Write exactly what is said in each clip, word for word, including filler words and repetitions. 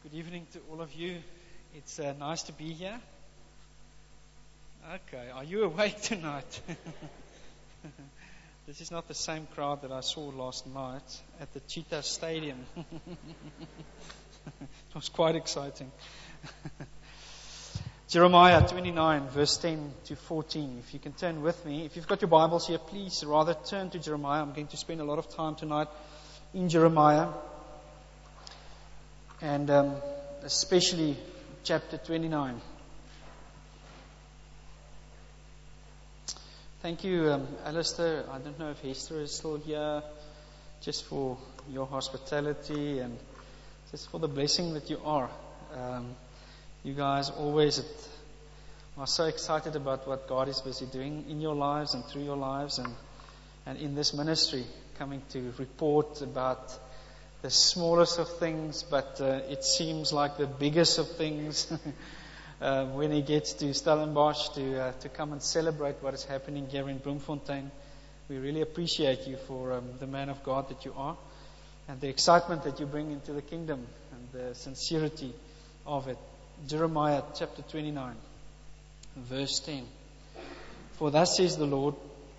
Good evening to all of you. It's uh, nice to be here. Okay, are you awake tonight? This is not the same crowd that I saw last night at the Cheetah Stadium. It was quite exciting. Jeremiah twenty-nine, verse ten to fourteen. If you can turn with me. If you've got your Bibles here, please rather turn to Jeremiah. I'm going to spend a lot of time tonight in Jeremiah. And um, especially chapter twenty-nine. Thank you, um, Alistair. I don't know if Hester is still here, just for your hospitality and just for the blessing that you are. Um, you guys always are so excited about what God is busy doing in your lives and through your lives and, and in this ministry, coming to report about the smallest of things, but uh, it seems like the biggest of things uh, when he gets to Stellenbosch to uh, to come and celebrate what is happening here in Bloemfontein. We really appreciate you for um, the man of God that you are and the excitement that you bring into the kingdom and the sincerity of it. Jeremiah chapter twenty-nine, verse ten. For thus says the Lord,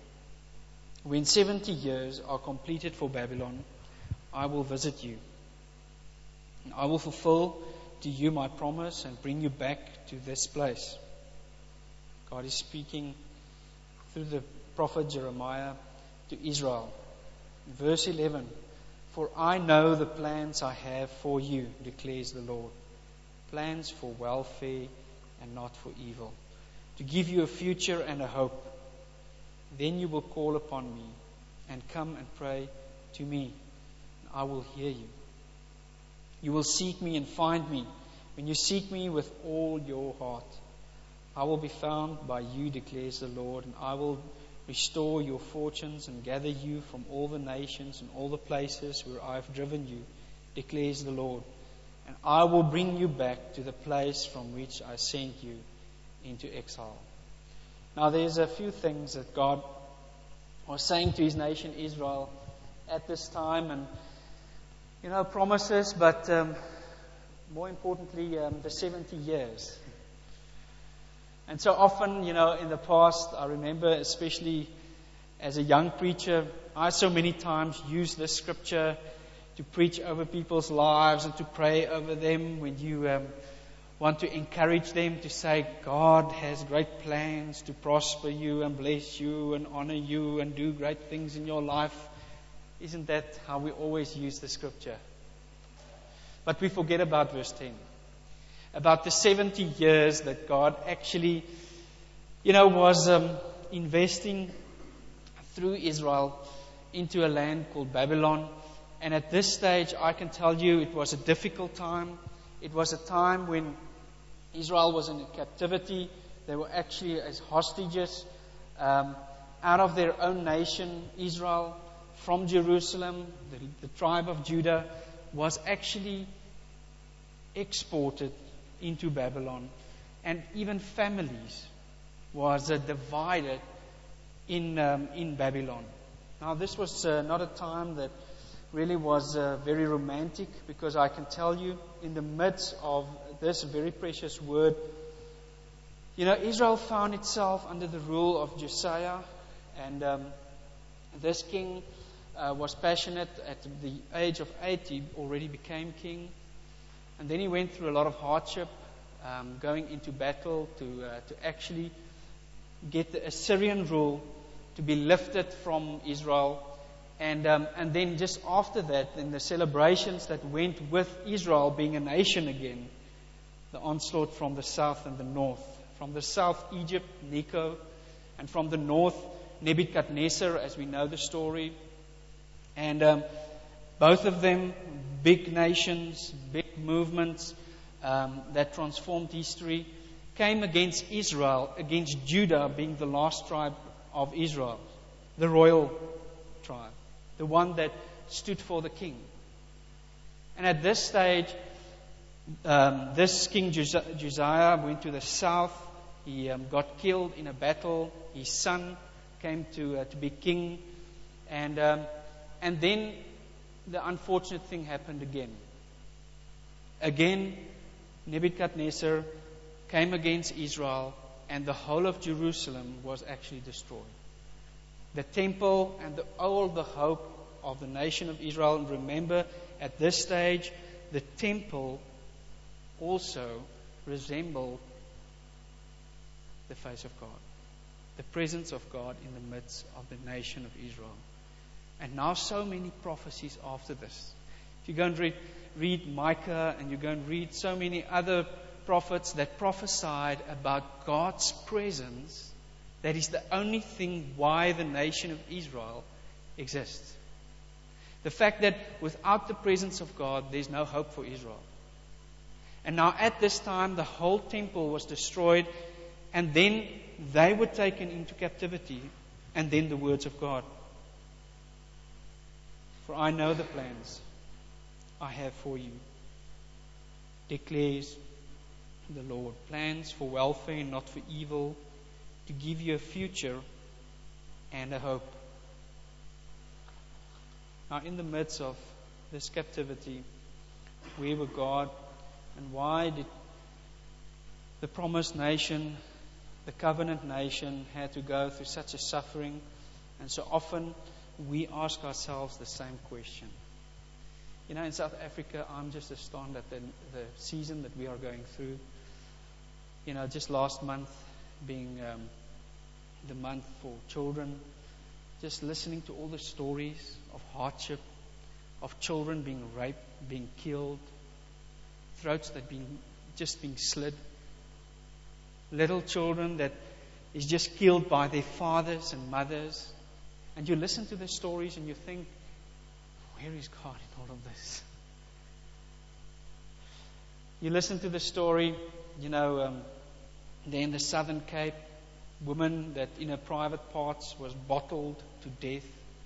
when seventy years are completed for Babylon, I will visit you. And I will fulfill to you my promise and bring you back to this place. God is speaking through the prophet Jeremiah to Israel. Verse eleven. For I know the plans I have for you, declares the Lord. Plans for welfare and not for evil. To give you a future and a hope. Then you will call upon me and come and pray to me. I will hear you. You will seek me and find me when you seek me with all your heart. I will be found by you, declares the Lord, and I will restore your fortunes and gather you from all the nations and all the places where I have driven you, declares the Lord. And I will bring you back to the place from which I sent you into exile. Now there's a few things that God was saying to His nation Israel at this time, and You know, promises, but um, more importantly, um, the seventy years. And so often, you know, in the past, I remember, especially as a young preacher, I so many times used this scripture to preach over people's lives and to pray over them when you um, want to encourage them to say, God has great plans to prosper you and bless you and honor you and do great things in your life. Isn't that how we always use the scripture? But we forget about verse ten. About the seventy years that God actually, you know, was um, investing through Israel into a land called Babylon. And at this stage, I can tell you it was a difficult time. It was a time when Israel was in captivity. They were actually as hostages um, out of their own nation, Israel. From Jerusalem, the, the tribe of Judah was actually exported into Babylon, and even families was uh, divided in um, in Babylon. Now, this was uh, not a time that really was uh, very romantic, because I can tell you, in the midst of this very precious word, you know, Israel found itself under the rule of Josiah, and um, this king Uh, was passionate. At the age of eight, he already became king. And then he went through a lot of hardship, um, going into battle to uh, to actually get the Assyrian rule to be lifted from Israel. And um, and then just after that, in the celebrations that went with Israel being a nation again, the onslaught from the south and the north. From the south, Egypt, Necho, and from the north, Nebuchadnezzar, as we know the story. And um, both of them, big nations, big movements um, that transformed history, came against Israel, against Judah being the last tribe of Israel, the royal tribe, the one that stood for the king. And at this stage, um, this King Josiah went to the south. He um, got killed in a battle. His son came to uh, to be king, and um, And then the unfortunate thing happened again. Again, Nebuchadnezzar came against Israel, and the whole of Jerusalem was actually destroyed. The temple and the, all the hope of the nation of Israel. And remember, at this stage, the temple also resembled the face of God, the presence of God in the midst of the nation of Israel. And now so many prophecies after this. If you go and read, read Micah, and you go and read so many other prophets that prophesied about God's presence, that is the only thing why the nation of Israel exists. The fact that without the presence of God, there's no hope for Israel. And now at this time, the whole temple was destroyed, and then they were taken into captivity, and then the words of God. For I know the plans I have for you, declares the Lord. Plans for welfare and not for evil, to give you a future and a hope. Now, in the midst of this captivity, where were God, and why did the promised nation, the covenant nation, had to go through such a suffering? And so often we ask ourselves the same question. You know, in South Africa, I'm just astounded at the, the season that we are going through. You know, just last month being um, the month for children, just listening to all the stories of hardship, of children being raped, being killed, throats that being just being slit, little children that is just killed by their fathers and mothers. And you listen to the stories and you think, where is God in all of this? You listen to the story, you know, um, there in the Southern Cape, woman that in her private parts was bottled to death.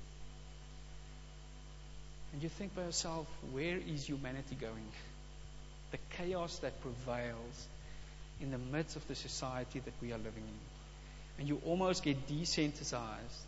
And you think by yourself, where is humanity going? The chaos that prevails in the midst of the society that we are living in. And you almost get desensitized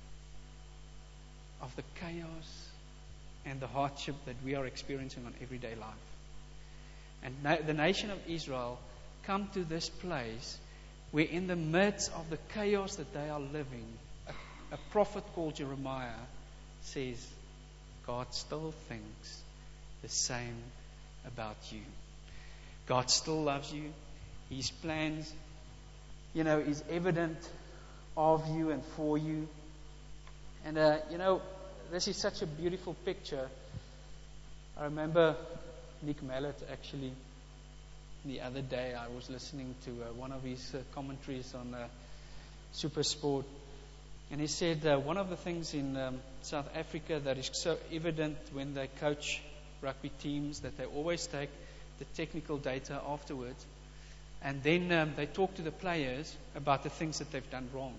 of the chaos and the hardship that we are experiencing on everyday life. And na- the nation of Israel come to this place where in the midst of the chaos that they are living, a, a prophet called Jeremiah says, God still thinks the same about you. God still loves you. His plans, you know, is evident of you and for you. And, uh, you know, this is such a beautiful picture. I remember Nick Mallet actually, the other day, I was listening to uh, one of his uh, commentaries on uh, Super Sport. And he said uh, one of the things in um, South Africa that is so evident when they coach rugby teams, that they always take the technical data afterwards. And then um, they talk to the players about the things that they've done wrong.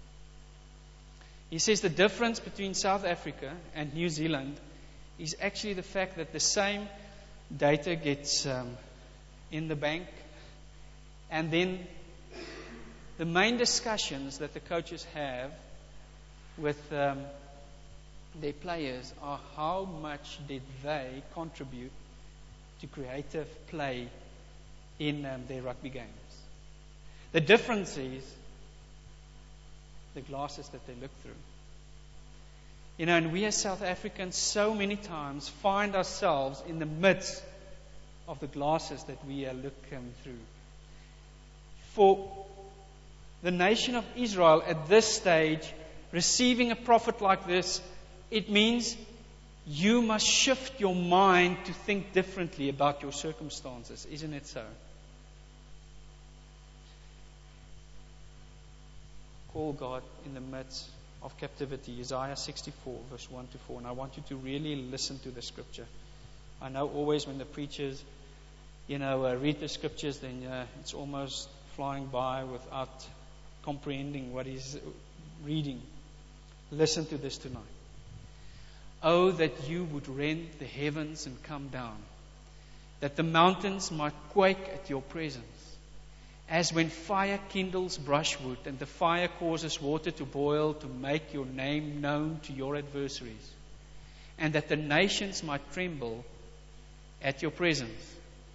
He says the difference between South Africa and New Zealand is actually the fact that the same data gets um, in the bank, and then the main discussions that the coaches have with um, their players are how much did they contribute to creative play in um, their rugby games. The difference is the glasses that they look through. You know, and we as South Africans so many times find ourselves in the midst of the glasses that we are looking through. For the nation of Israel at this stage, receiving a prophet like this, it means you must shift your mind to think differently about your circumstances. Isn't it so? Call God in the midst of captivity. Isaiah sixty-four, verse one to four. And I want you to really listen to the scripture. I know always when the preachers, you know, uh, read the scriptures, then uh, it's almost flying by without comprehending what he's reading. Listen to this tonight. Oh, that you would rend the heavens and come down, that the mountains might quake at your presence. As when fire kindles brushwood and the fire causes water to boil to make your name known to your adversaries, and that the nations might tremble at your presence.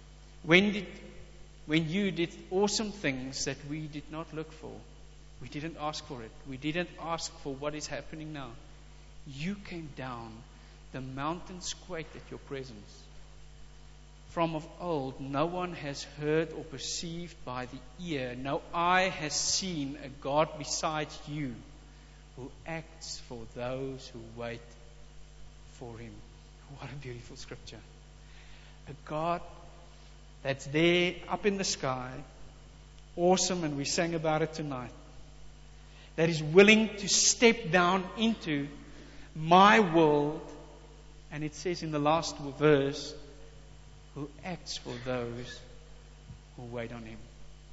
When did, when you did awesome things that we did not look for, we didn't ask for it. We didn't ask for what is happening now. You came down. The mountains quaked at your presence. From of old, no one has heard or perceived by the ear. No eye has seen a God besides you, who acts for those who wait for Him. What a beautiful scripture. A God that's there up in the sky, awesome, and we sang about it tonight, that is willing to step down into my world, and it says in the last verse, who acts for those who wait on Him.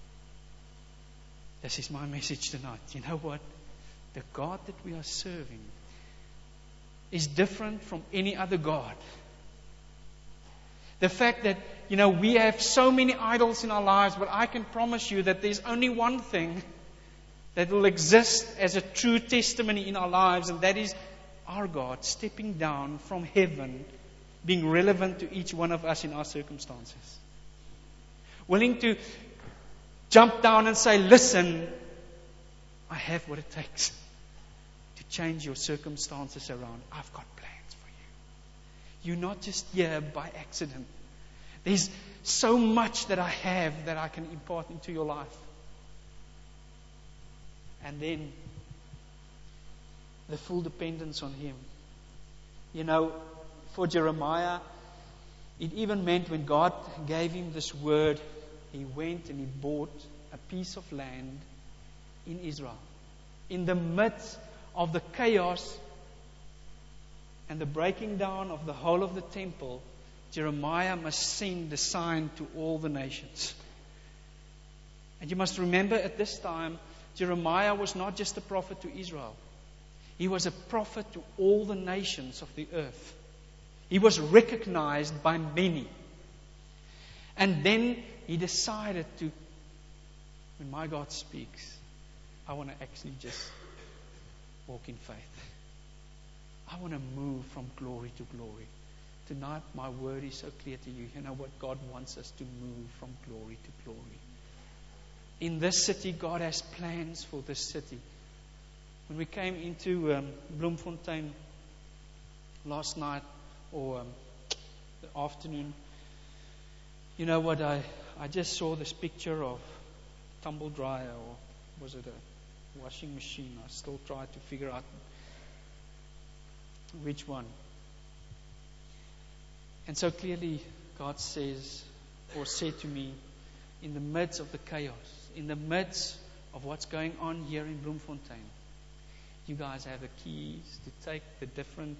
This is my message tonight. You know what? The God that we are serving is different from any other God. The fact that, you know, we have so many idols in our lives, but I can promise you that there's only one thing that will exist as a true testimony in our lives, and that is our God stepping down from heaven, being relevant to each one of us in our circumstances. Willing to jump down and say, listen, I have what it takes to change your circumstances around. I've got plans for you. You're not just here by accident. There's so much that I have that I can impart into your life. And then the full dependence on Him. You know, for Jeremiah, it even meant when God gave him this word, he went and he bought a piece of land in Israel. In the midst of the chaos and the breaking down of the whole of the temple, Jeremiah must send a sign to all the nations. And you must remember at this time, Jeremiah was not just a prophet to Israel. He was a prophet to all the nations of the earth. He was recognized by many. And then he decided to, when my God speaks, I want to actually just walk in faith. I want to move from glory to glory. Tonight, my word is so clear to you. You know what? God wants us to move from glory to glory. In this city, God has plans for this city. When we came into um, Bloemfontein last night, or um, the afternoon, you know what, I, I just saw this picture of tumble dryer, or was it a washing machine? I still try to figure out which one. And so clearly God says, or said to me, in the midst of the chaos, in the midst of what's going on here in Bloemfontein, you guys have the keys to take the different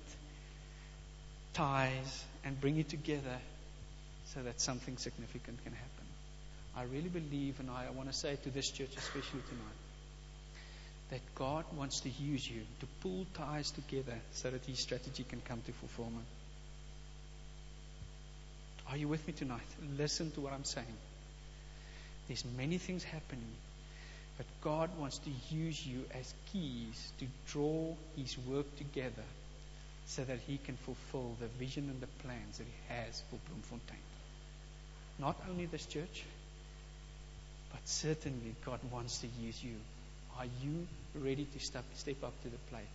ties and bring it together so that something significant can happen. I really believe, and I, I want to say to this church especially tonight, that God wants to use you to pull ties together so that His strategy can come to fulfillment. Are you with me tonight? Listen to what I'm saying. There's many things happening, but God wants to use you as keys to draw His work together so that He can fulfill the vision and the plans that He has for Bloemfontein. Not only this church, but certainly God wants to use you. Are you ready to step, step up to the plate?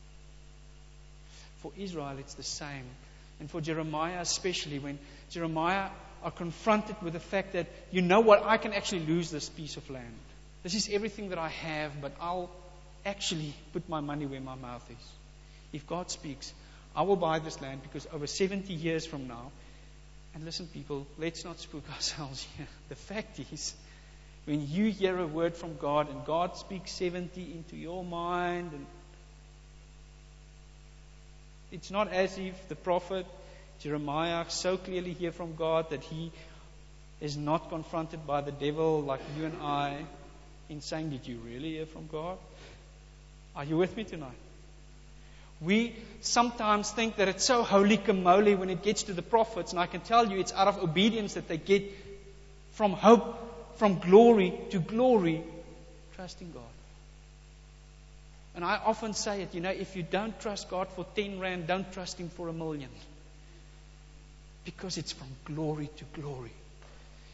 For Israel, it's the same. And for Jeremiah especially, when Jeremiah are confronted with the fact that, you know what, I can actually lose this piece of land. This is everything that I have, but I'll actually put my money where my mouth is. If God speaks, I will buy this land because over seventy years from now, and listen people, let's not spook ourselves here. The fact is, when you hear a word from God and God speaks seventy into your mind, and it's not as if the prophet Jeremiah so clearly hear from God that he is not confronted by the devil like you and I in saying, did you really hear from God? Are you with me tonight? We sometimes think that it's so holy camole when it gets to the prophets, and I can tell you it's out of obedience that they get from hope, from glory to glory, trusting God. And I often say it, you know, if you don't trust God for ten rand, don't trust Him for a million. Because it's from glory to glory.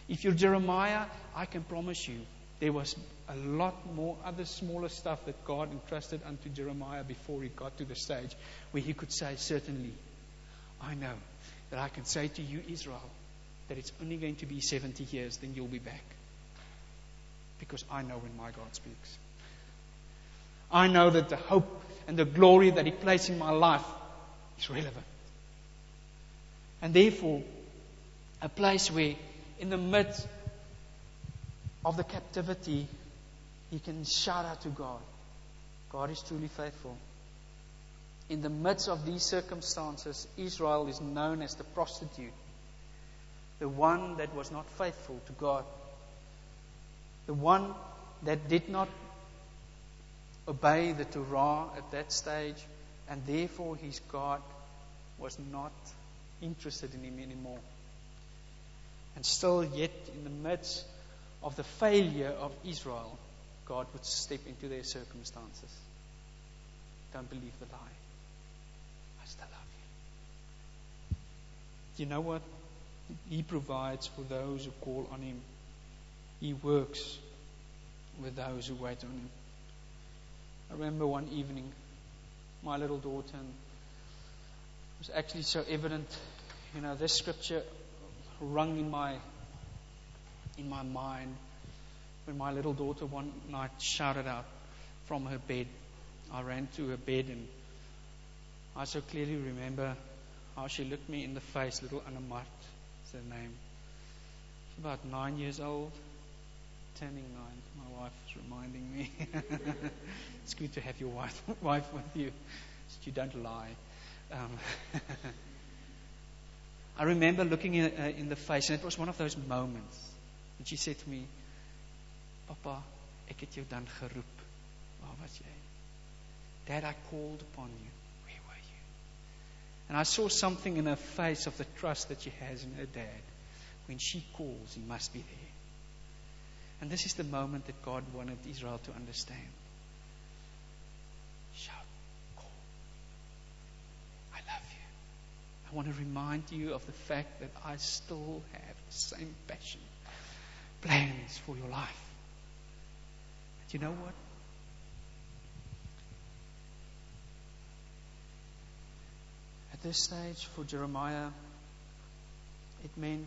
If you're Jeremiah, I can promise you, there was a lot more other smaller stuff that God entrusted unto Jeremiah before he got to the stage where he could say, certainly, I know that I can say to you, Israel, that it's only going to be seventy years, then you'll be back. Because I know when my God speaks. I know that the hope and the glory that He placed in my life is relevant. And therefore, a place where in the midst of the captivity, he can shout out to God. God is truly faithful. In the midst of these circumstances, Israel is known as the prostitute. The one that was not faithful to God. The one that did not obey the Torah at that stage, and therefore his God was not interested in him anymore. And still yet in the midst of the failure of Israel, God would step into their circumstances. Don't believe the lie. I still love you. Do you know what? He provides for those who call on Him. He works with those who wait on Him. I remember one evening, my little daughter, and it was actually so evident, you know, this scripture rung in my in my mind when my little daughter one night shouted out from her bed. I ran to her bed, and I so clearly remember how she looked me in the face. Little Annamat is her name. She's about nine years old, turning nine. My wife is reminding me. It's good to have your wife, wife with you, so you don't lie. Um, I remember looking in, uh, in the face, and it was one of those moments. And she said to me, Papa, ek het jou dan geroep. Waar was jy? Dad, I called upon you. Where were you? And I saw something in her face of the trust that she has in her dad. When she calls, he must be there. And this is the moment that God wanted Israel to understand. Shout, call. I love you. I want to remind you of the fact that I still have the same passion, plans for your life. But you know what? At this stage for Jeremiah, it meant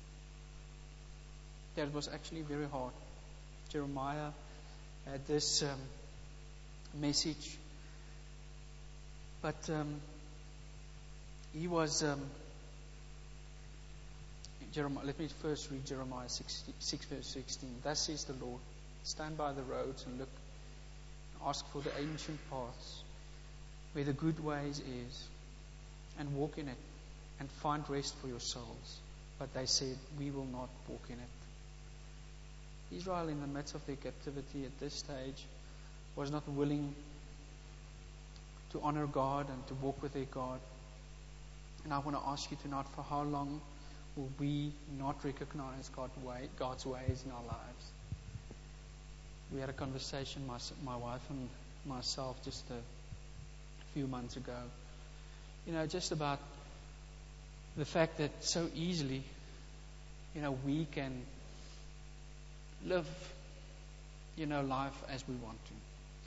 that it was actually very hard. Jeremiah had this um, message, but um, he was um, Jeremiah. Let me first read Jeremiah six, six verse sixteen. Thus says the Lord, stand by the roads and look, ask for the ancient paths, where the good ways is, and walk in it, and find rest for your souls. But they said, we will not walk in it. Israel, in the midst of their captivity at this stage, was not willing to honor God and to walk with their God. And I want to ask you tonight, for how long will we not recognize God way, God's ways in our lives? We had a conversation, my, my wife and myself, just a few months ago. You know, just about the fact that so easily, you know, we can live, you know, life as we want to.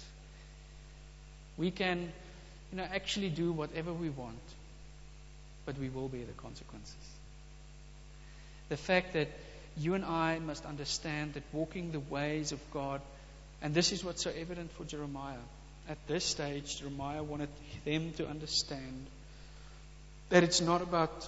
We can, you know, actually do whatever we want, but we will bear the consequences. The fact that you and I must understand that walking the ways of God, and this is what's so evident for Jeremiah. At this stage, Jeremiah wanted them to understand that it's not about,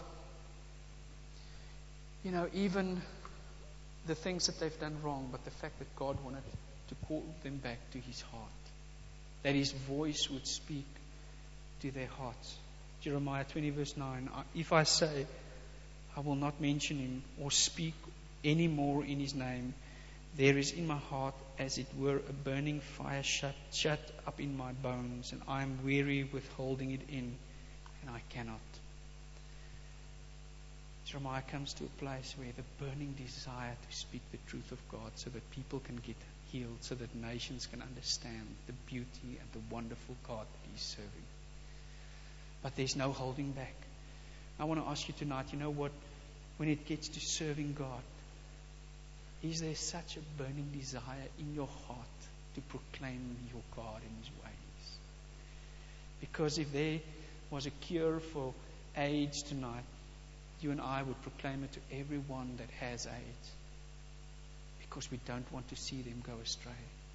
you know, even the things that they've done wrong, but the fact that God wanted to call them back to His heart. That His voice would speak to their hearts. Jeremiah twenty verse nine, if I say, I will not mention Him or speak any more in His name, there is in my heart as it were a burning fire shut, shut up in my bones, and I am weary with holding it in, and I cannot. Jeremiah comes to a place where the burning desire to speak the truth of God so that people can get healed, so that nations can understand the beauty and the wonderful God that He's serving. But there's no holding back. I want to ask you tonight, you know what? When it gets to serving God, Is there such a burning desire in your heart to proclaim your God and His ways? Because if there was a cure for AIDS tonight, you and I would proclaim it to everyone that has AIDS. Because we don't want to see them go astray.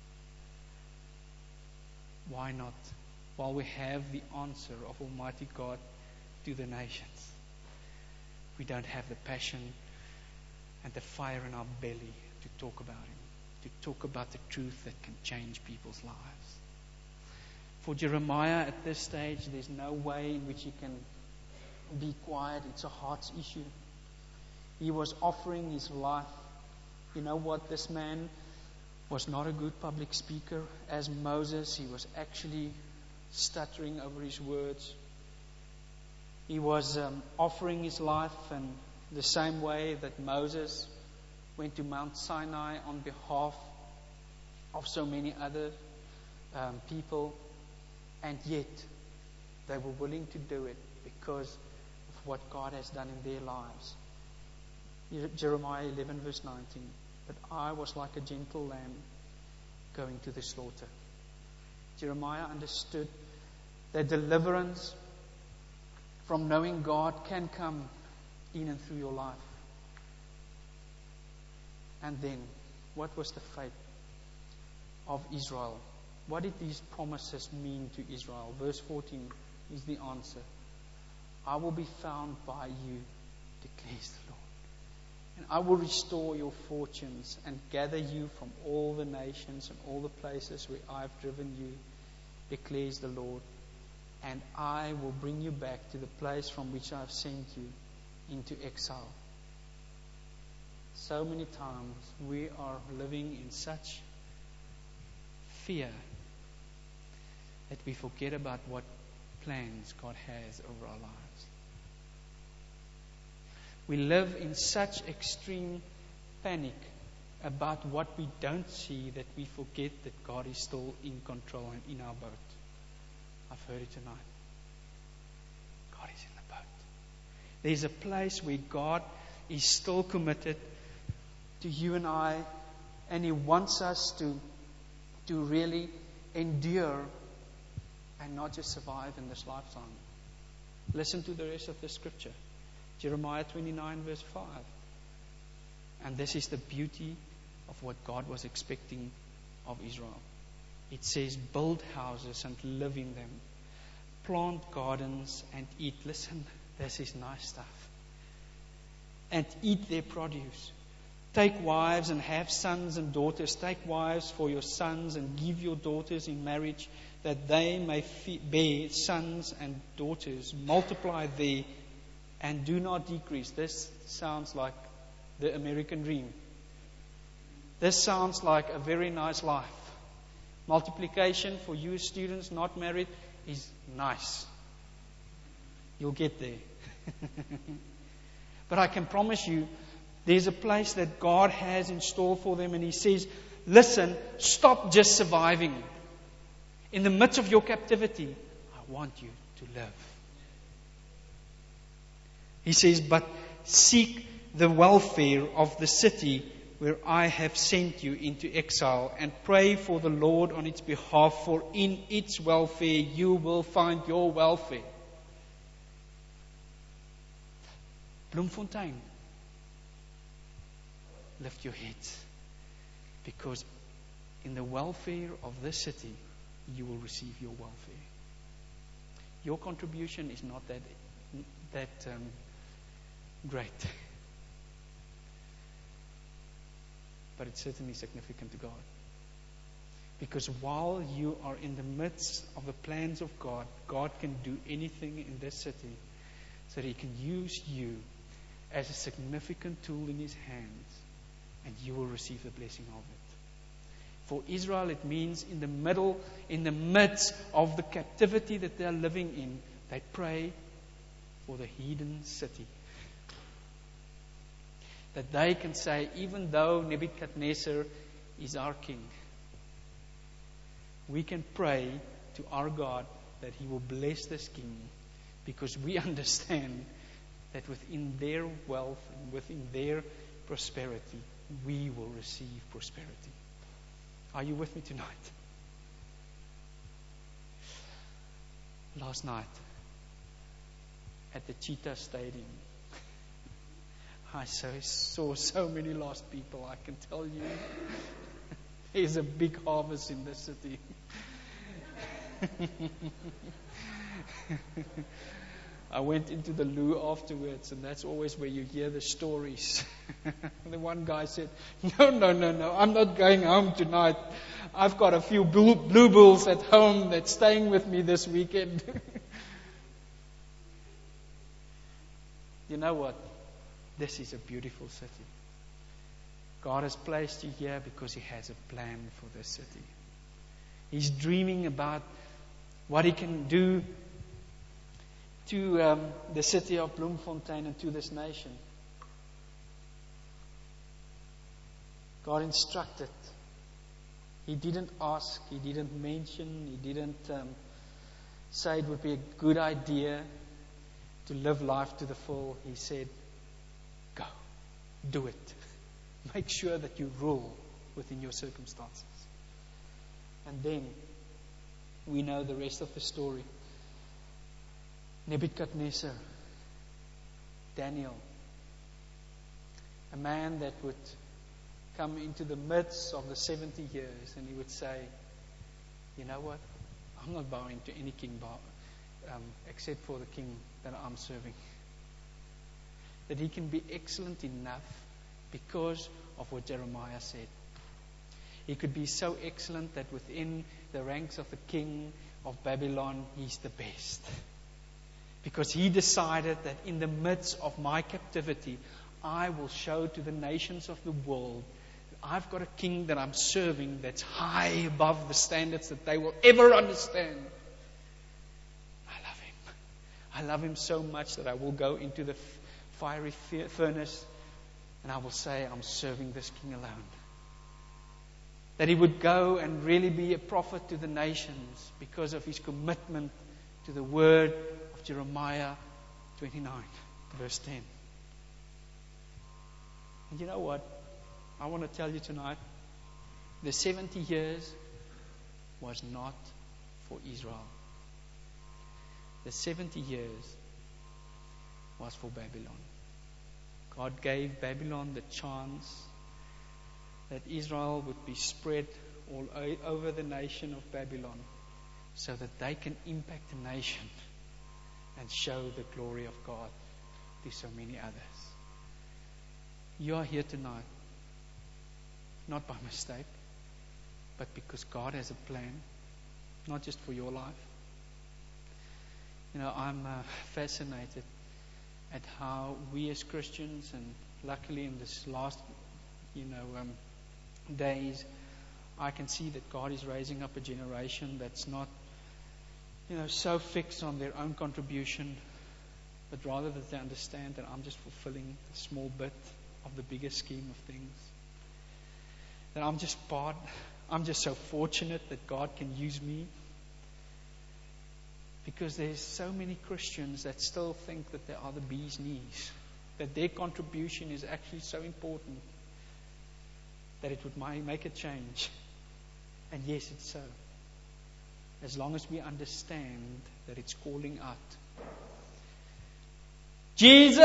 Why not? While we have the answer of Almighty God to the nations, we don't have the passion and the fire in our belly to talk about Him, to talk about the truth that can change people's lives. For Jeremiah at this stage, there's no way in which he can be quiet. It's a heart's issue. He was offering his life. You know what? This man was not a good public speaker. As Moses, he was actually stuttering over his words. He was um, offering his life, and the same way that Moses went to Mount Sinai on behalf of so many other um, people, and yet they were willing to do it because of what God has done in their lives. Jeremiah eleven verse nineteen. But I was like a gentle lamb going to the slaughter. Jeremiah understood that deliverance from knowing God can come in and through your life. And then, what was the fate of Israel? What did these promises mean to Israel? Verse fourteen is the answer. I will be found by you, declares the Lord. And I will restore your fortunes and gather you from all the nations and all the places where I have driven you, declares the Lord. And I will bring you back to the place from which I have sent you into exile. So many times we are living in such fear that we forget about what plans God has over our lives. We live in such extreme panic about what we don't see that we forget that God is still in control and in our boat. I've heard it tonight. God is in the boat. There's a place where God is still committed to you and I, and He wants us to, to really endure and not just survive in this lifetime. Listen to the rest of the scripture. Jeremiah twenty-nine verse five. And this is the beauty of what God was expecting of Israel. It says, build houses and live in them. Plant gardens and eat. Listen, this is nice stuff. And eat their produce. Take wives and have sons and daughters. Take wives for your sons and give your daughters in marriage, that they may bear sons and daughters. Multiply there and do not decrease. This sounds like the American dream. This sounds like a very nice life. Multiplication for you students not married is nice. You'll get there. But I can promise you, there's a place that God has in store for them, and He says, listen, stop just surviving. In the midst of your captivity, I want you to live. He says, but seek the welfare of the city where I have sent you into exile, and pray for the Lord on its behalf, for in its welfare you will find your welfare. Bloemfontein, lift your heads, because in the welfare of this city you will receive your welfare. Your contribution is not that that um, great, but it's certainly significant to God. Because while you are in the midst of the plans of God, God can do anything in this city so that He can use you as a significant tool in His hands, and you will receive the blessing of it. For Israel, it means in the middle, in the midst of the captivity that they are living in, they pray for the heathen city. That they can say, even though Nebuchadnezzar is our king, we can pray to our God that He will bless this king, because we understand that within their wealth and within their prosperity, we will receive prosperity. Are you with me tonight? Last night, at the Cheetah Stadium, I so, saw so many lost people, I can tell you. There's a big harvest in this city. I went into the loo afterwards, and that's always where you hear the stories. The one guy said, no, no, no, no, I'm not going home tonight. I've got a few blue, blue bulls at home that's staying with me this weekend. You know what? This is a beautiful city. God has placed you here because He has a plan for this city. He's dreaming about what He can do to um, the city of Bloemfontein and to this nation. God instructed. He didn't ask, He didn't mention, He didn't um, say it would be a good idea to live life to the full. He said, go, do it. Make sure that you rule within your circumstances. And then we know the rest of the story. Nebuchadnezzar, Daniel, a man that would come into the midst of the seventy years and he would say, you know what, I'm not bowing to any king bow, um, except for the king that I'm serving. That he can be excellent enough because of what Jeremiah said. He could be so excellent that within the ranks of the king of Babylon, he's the best. Because he decided that in the midst of my captivity, I will show to the nations of the world that I've got a king that I'm serving that's high above the standards that they will ever understand. I love him. I love him so much that I will go into the fiery furnace and I will say, I'm serving this king alone. That he would go and really be a prophet to the nations because of his commitment to the word of Jeremiah twenty-nine, verse ten. And you know what? I want to tell you tonight, the seventy years was not for Israel. The seventy years was for Babylon. God gave Babylon the chance that Israel would be spread all over the nation of Babylon so that they can impact the nation and show the glory of God to so many others. You are here tonight, not by mistake, but because God has a plan, not just for your life. You know, I'm uh, fascinated at how we as Christians, and luckily in this last, you know, um, days, I can see that God is raising up a generation that's not, you know, so fixed on their own contribution, but rather that they understand that I'm just fulfilling a small bit of the bigger scheme of things. That I'm just part, I'm just so fortunate that God can use me. Because there's so many Christians that still think that they are the bee's knees, that their contribution is actually so important that it would make a change. And yes, it's so. As long as we understand that it's calling out, Jesus!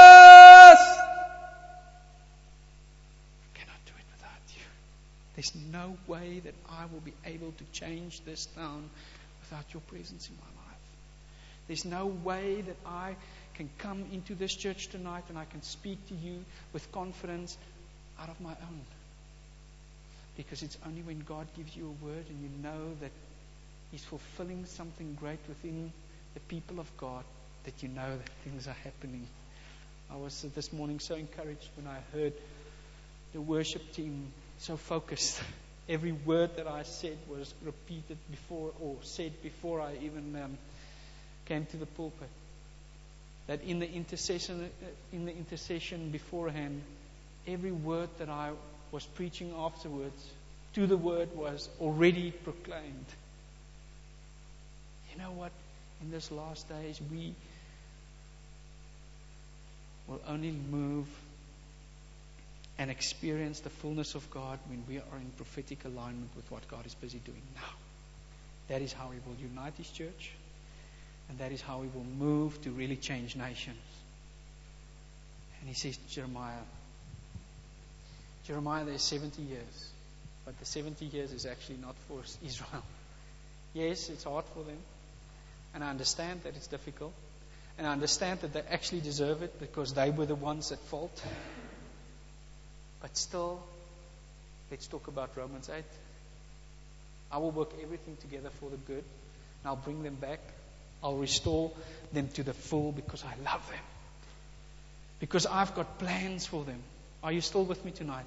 Cannot do it without you. There's no way that I will be able to change this town without your presence in my life. There's no way that I can come into this church tonight and I can speak to you with confidence out of my own. Because it's only when God gives you a word and you know that He's fulfilling something great within the people of God that you know that things are happening. I was uh, this morning so encouraged when I heard the worship team so focused. Every word that I said was repeated before or said before I even um, came to the pulpit. That in the intercession, in the intercession beforehand, every word that I was preaching afterwards to the word was already proclaimed. You know what? In this last days, we will only move and experience the fullness of God when we are in prophetic alignment with what God is busy doing now. That is how He will unite His church, and that is how He will move to really change nations. And He says to Jeremiah, Jeremiah, there's seventy years, but the seventy years is actually not for Israel. Yes, it's hard for them, and I understand that it's difficult, and I understand that they actually deserve it because they were the ones at fault. But still, let's talk about Romans eight. I will work everything together for the good, and I'll bring them back. I'll restore them to the full because I love them. Because I've got plans for them. Are you still with me tonight?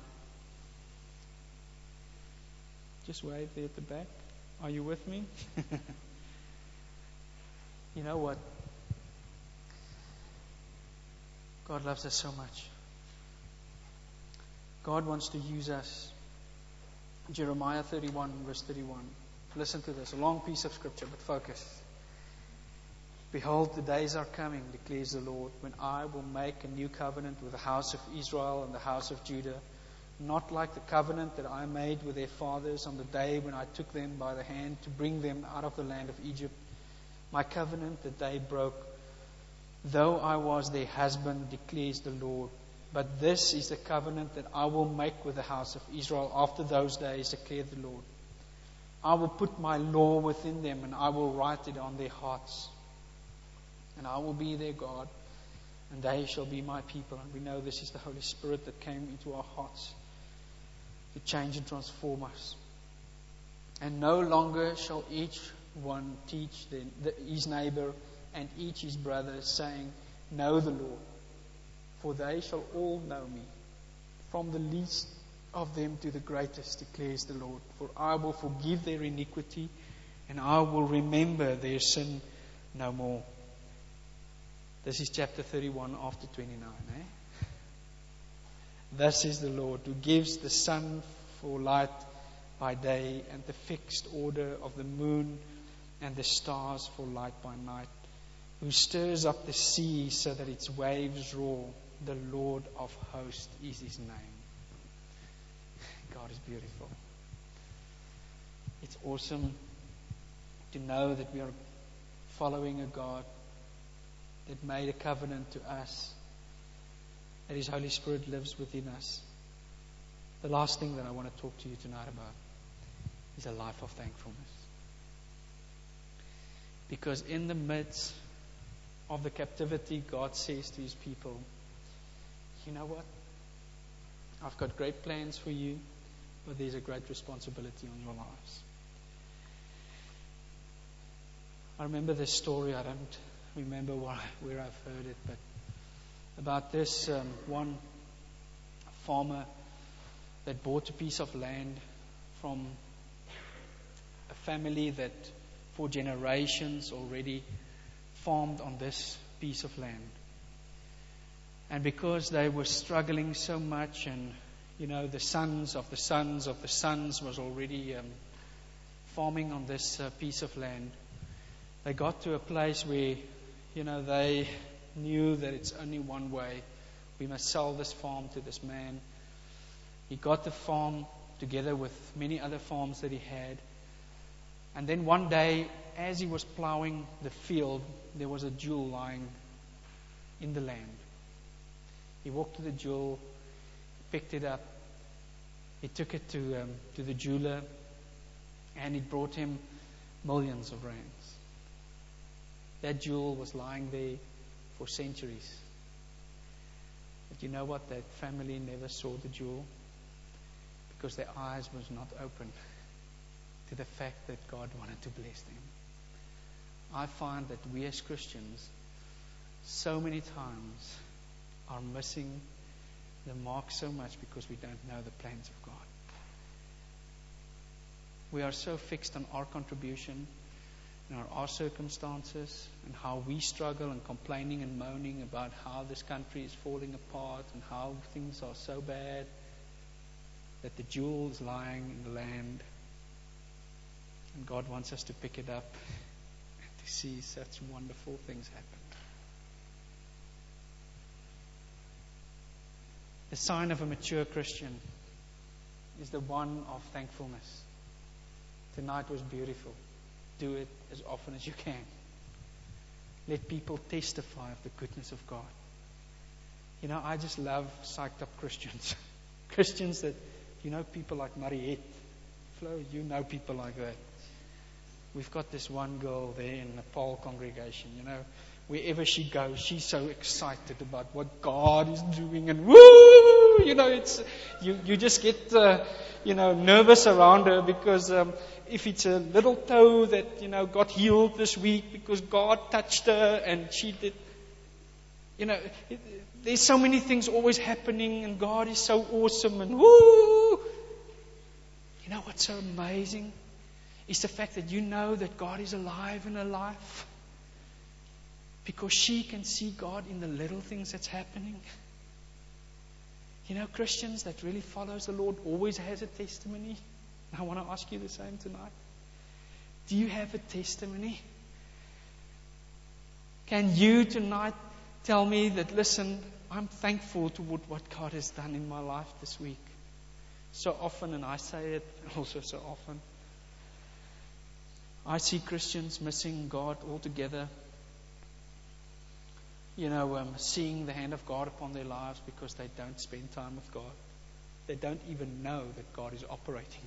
Just wave there at the back. Are you with me? You know what? God loves us so much. God wants to use us. Jeremiah thirty-one, verse thirty-one. Listen to this, a long piece of scripture, but focus. Behold, the days are coming, declares the Lord, when I will make a new covenant with the house of Israel and the house of Judah, not like the covenant that I made with their fathers on the day when I took them by the hand to bring them out of the land of Egypt, my covenant that they broke, though I was their husband, declares the Lord. But this is the covenant that I will make with the house of Israel after those days, declares the Lord. I will put my law within them, and I will write it on their hearts. And I will be their God, and they shall be my people. And we know this is the Holy Spirit that came into our hearts to change and transform us. And no longer shall each one teach the, the, his neighbor and each his brother, saying, Know the Lord. For they shall all know me, from the least of them to the greatest, declares the Lord. For I will forgive their iniquity, and I will remember their sin no more. This is chapter thirty-one after twenty-nine. Eh? Thus is the Lord, who gives the sun for light by day, and the fixed order of the moon and the stars for light by night, who stirs up the sea so that its waves roar. The Lord of hosts is His name. God is beautiful. It's awesome to know that we are following a God that made a covenant to us, that His Holy Spirit lives within us. The last thing that I want to talk to you tonight about is a life of thankfulness. Because in the midst of the captivity, God says to His people, you know what? I've got great plans for you, but there's a great responsibility on your lives. I remember this story. I don't remember where, where I've heard it, but about this um, one farmer that bought a piece of land from a family that for generations already farmed on this piece of land. And because they were struggling so much, and you know, the sons of the sons of the sons was already um, farming on this uh, piece of land, they got to a place where, you know, they knew that it's only one way. We must sell this farm to this man. He got the farm together with many other farms that he had. And then one day, as he was plowing the field, there was a jewel lying in the land. He walked to the jewel, picked it up, he took it to um, to the jeweler, and it brought him millions of rands. That jewel was lying there for centuries. But you know what? That family never saw the jewel because their eyes was not open to the fact that God wanted to bless them. I find that we as Christians so many times are missing the mark so much because we don't know the plans of God. We are so fixed on our contribution and our, our circumstances and how we struggle and complaining and moaning about how this country is falling apart and how things are so bad, that the jewel is lying in the land, and God wants us to pick it up and to see such wonderful things happen. The sign of a mature Christian is the one of thankfulness. Tonight was beautiful. Do it as often as you can. Let people testify of the goodness of God. You know, I just love psyched up Christians. Christians that, you know, people like Mariette. Flo, you know people like that. We've got this one girl there in the Paul congregation, you know. Wherever she goes, she's so excited about what God is doing, and woo, you know, it's you. You just get, uh, you know, nervous around her because um, if it's a little toe that you know got healed this week because God touched her and she did, you know, it, there's so many things always happening, and God is so awesome, and woo. You know what's so amazing is the fact that you know that God is alive in her life. Because she can see God in the little things that's happening. You know, Christians that really follows the Lord always has a testimony. I want to ask you the same tonight. Do you have a testimony? Can you tonight tell me that, listen, I'm thankful toward what God has done in my life this week? So often, and I say it also so often, I see Christians missing God altogether. You know, um, seeing the hand of God upon their lives because they don't spend time with God. They don't even know that God is operating.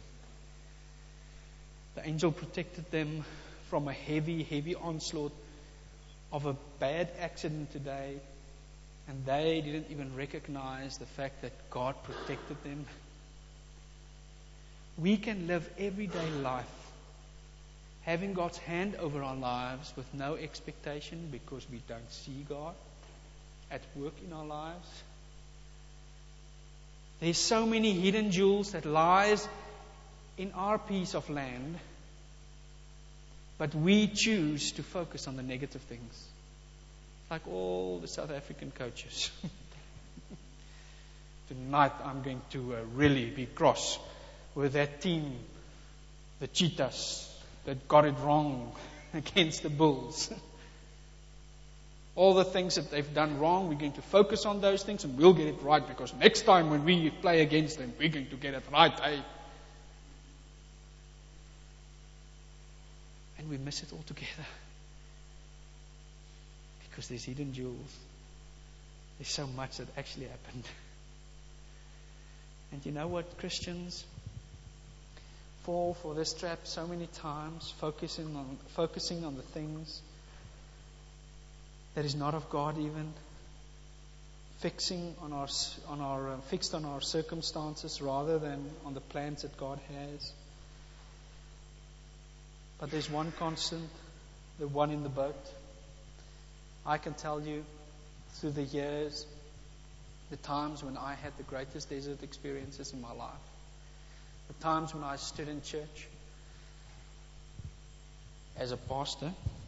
The angel protected them from a heavy, heavy onslaught of a bad accident today, and they didn't even recognize the fact that God protected them. We can live everyday life having God's hand over our lives with no expectation because we don't see God at work in our lives. There's so many hidden jewels that lies in our piece of land, but we choose to focus on the negative things. Like all the South African coaches. Tonight I'm going to uh, really be cross with that team, the Cheetahs, that got it wrong against the Bulls. All the things that they've done wrong, we're going to focus on those things and we'll get it right, because next time when we play against them, we're going to get it right, eh? And we miss it altogether. Because there's hidden jewels. There's so much that actually happened. And you know what, Christians fall for this trap so many times, focusing on focusing on the things that is not of God, even fixing on our on our uh, fixed on our circumstances rather than on the plans that God has. But there's one constant, the one in the boat. I can tell you through the years, the times when I had the greatest desert experiences in my life. The times when I stood in church as a pastor,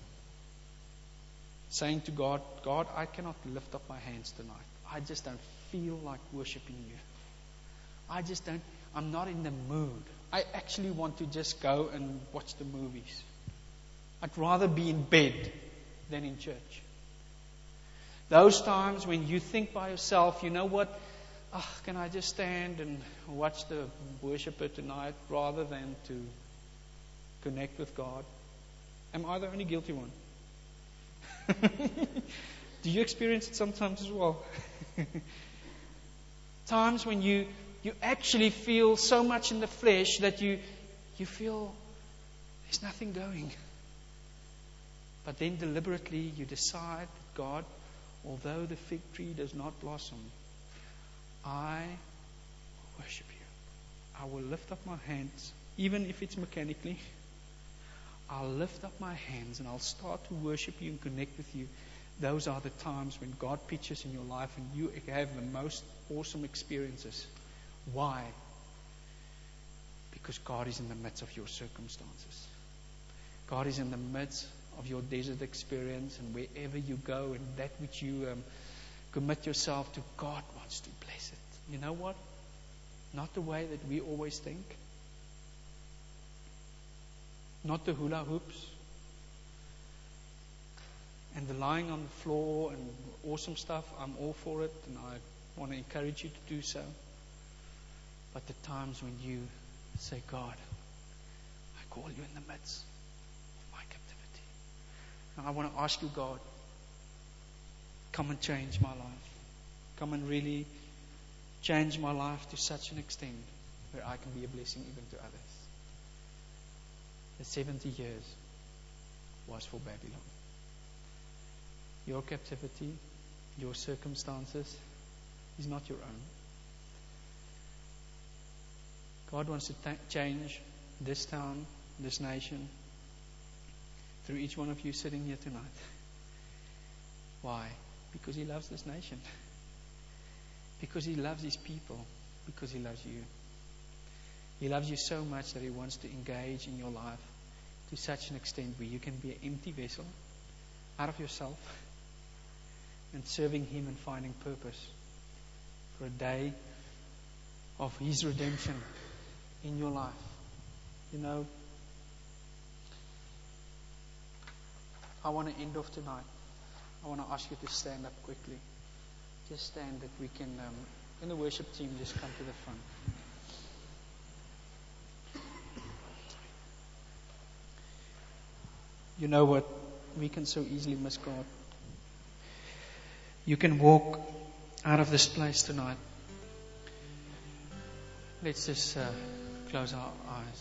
saying to God, God, I cannot lift up my hands tonight. I just don't feel like worshiping you. I just don't, I'm not in the mood. I actually want to just go and watch the movies. I'd rather be in bed than in church. Those times when you think by yourself, you know what? Oh, can I just stand and watch the worshiper tonight rather than to connect with God? Am I the only guilty one? Do you experience it sometimes as well? Times when you you actually feel so much in the flesh that you you feel there's nothing going. But then deliberately you decide that God, although the fig tree does not blossom, I will worship you. I will lift up my hands, even if it's mechanically. I'll lift up my hands and I'll start to worship you and connect with you. Those are the times when God pitches in your life and you have the most awesome experiences. Why? Because God is in the midst of your circumstances. God is in the midst of your desert experience, and wherever you go and that which you um, commit yourself to, God wants to bless it. You know what? Not the way that we always think. Not the hula hoops and the lying on the floor and awesome stuff. I'm all for it, and I I want to encourage you to do so. But the times when you say, God, I call you in the midst of my captivity. And I want to ask you, God, come and change my life. Come and really change my life to such an extent where I can be a blessing even to others. The seventy years was for Babylon. Your captivity, your circumstances is not your own. God wants to ta- change this town, this nation, through each one of you sitting here tonight. Why? Because He loves this nation. Because He loves His people. Because He loves you. He loves you so much that He wants to engage in your life to such an extent where you can be an empty vessel out of yourself and serving Him and finding purpose for a day of His redemption in your life. You know, I want to end off tonight. I want to ask you to stand up quickly. Just stand that we can, um, and the worship team just come to the front. You know what? We can so easily miss God. You can walk out of this place tonight. Let's just uh, close our eyes.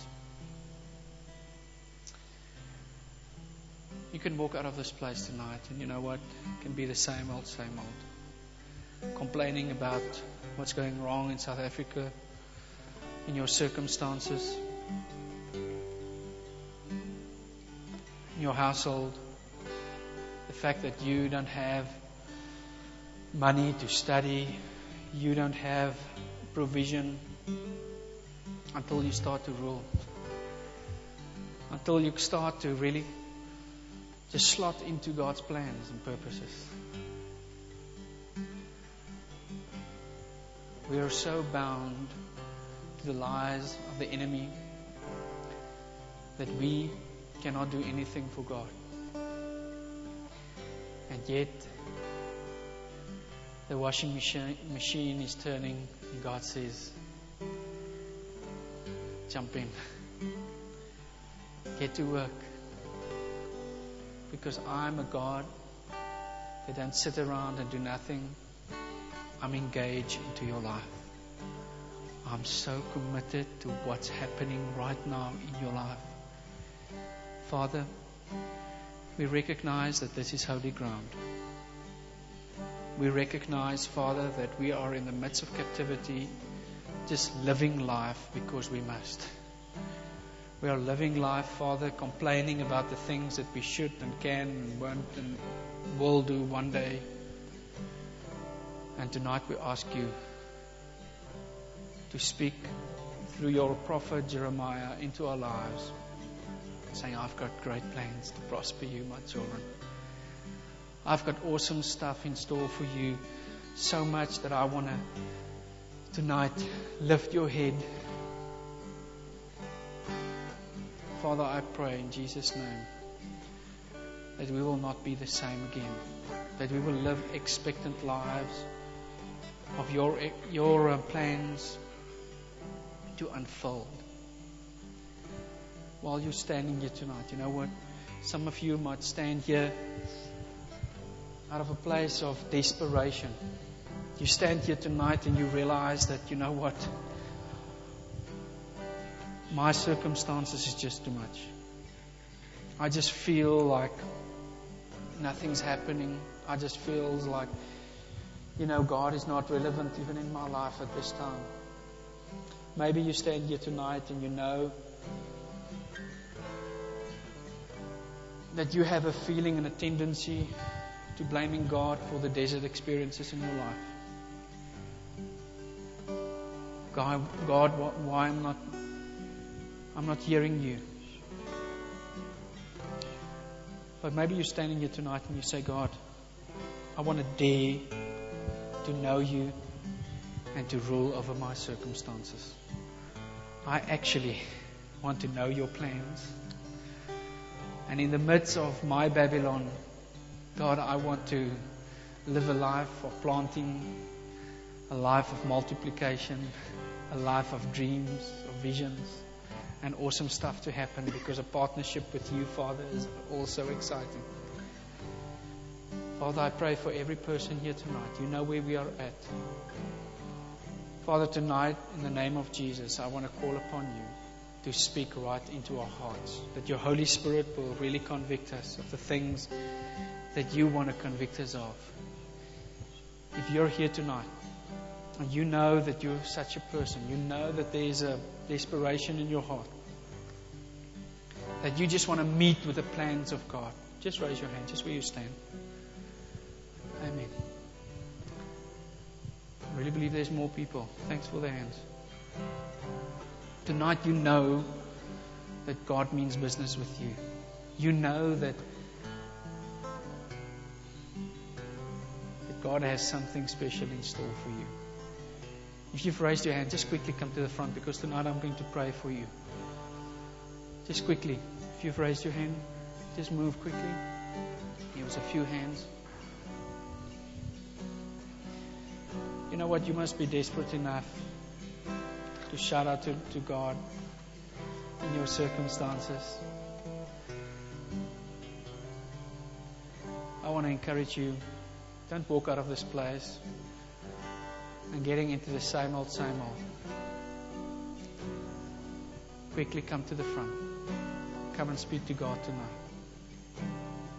You can walk out of this place tonight, and you know what? It can be the same old, same old. Complaining about what's going wrong in South Africa, in your circumstances, in your household, the fact that you don't have money to study, you don't have provision until you start to rule, until you start to really just slot into God's plans and purposes. We are so bound to the lies of the enemy that we cannot do anything for God. And yet, the washing machine, machine is turning, and God says, jump in. Get to work. Because I'm a God that don't sit around and do nothing. I'm engaged into your life. I'm so committed to what's happening right now in your life. Father, we recognize that this is holy ground. We recognize, Father, that we are in the midst of captivity, just living life because we must. We are living life, Father, complaining about the things that we should and can and won't and will do one day. And tonight we ask you to speak through your prophet Jeremiah into our lives, saying, I've got great plans to prosper you, my children. I've got awesome stuff in store for you, so much that I want to tonight lift your head. Father, I pray in Jesus' name that we will not be the same again, that we will live expectant lives of your your uh, plans to unfold. While you're standing here tonight, you know what? Some of you might stand here out of a place of desperation. You stand here tonight and you realize that, you know what? My circumstances is just too much. I just feel like nothing's happening. I just feel like, you know, God is not relevant even in my life at this time. Maybe you stand here tonight and you know that you have a feeling and a tendency to blaming God for the desert experiences in your life. God, God, why I'm not, I'm not hearing you. But maybe you're standing here tonight and you say, God, I want to dare to know you and to rule over my circumstances. I actually want to know your plans. And in the midst of my Babylon, God, I want to live a life of planting a life of multiplication, a life of dreams, of visions, and awesome stuff to happen, because a partnership with you, Father, is also exciting. Father, I pray for every person here tonight. You know where we are at. Father, tonight, in the name of Jesus, I want to call upon you to speak right into our hearts, that your Holy Spirit will really convict us of the things that you want to convict us of. If you're here tonight, and you know that you're such a person, you know that there's a desperation in your heart, that you just want to meet with the plans of God, just raise your hand, just where you stand. Amen. I really believe there's more people. Thanks for the hands. Tonight you know that God means business with you. You know that, that God has something special in store for you. If you've raised your hand, just quickly come to the front, because tonight I'm going to pray for you. Just quickly. If you've raised your hand, just move quickly. There was a few hands. You know what? You must be desperate enough to shout out to, to God in your circumstances. I want to encourage you, don't walk out of this place and getting into the same old, same old. Quickly come to the front. Come and speak to God tonight.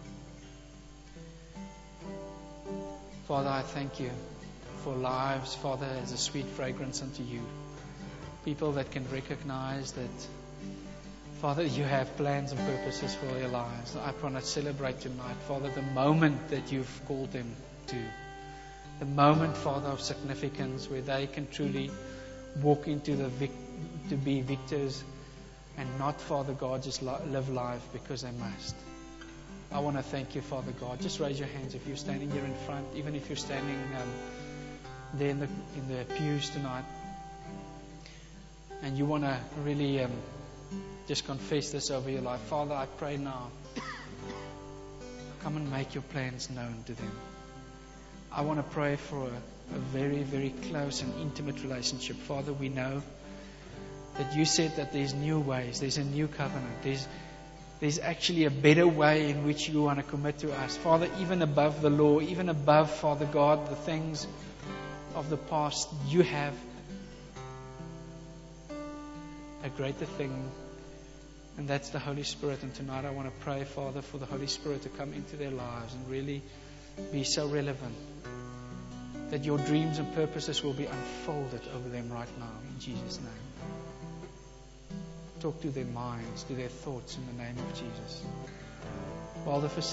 Father, I thank you for lives, Father, as a sweet fragrance unto you. People that can recognize that, Father, you have plans and purposes for their lives. I want to celebrate tonight, Father, the moment that you've called them to. The moment, Father, of significance where they can truly walk into the vic- to be victors and not, Father God, just li- live life because they must. I want to thank you, Father God. Just raise your hands if you're standing here in front, even if you're standing um, there in the, in the pews tonight. And you want to really um, just confess this over your life. Father, I pray now, come and make your plans known to them. I want to pray for a, a very, very close and intimate relationship. Father, we know that you said that there's new ways, there's a new covenant, there's there's actually a better way in which you want to commit to us. Father, even above the law, even above, Father God, the things of the past, you have a greater thing, and that's the Holy Spirit. And tonight I want to pray, Father, for the Holy Spirit to come into their lives and really be so relevant that your dreams and purposes will be unfolded over them right now, in Jesus' name. Talk to their minds, to their thoughts, in the name of Jesus. While the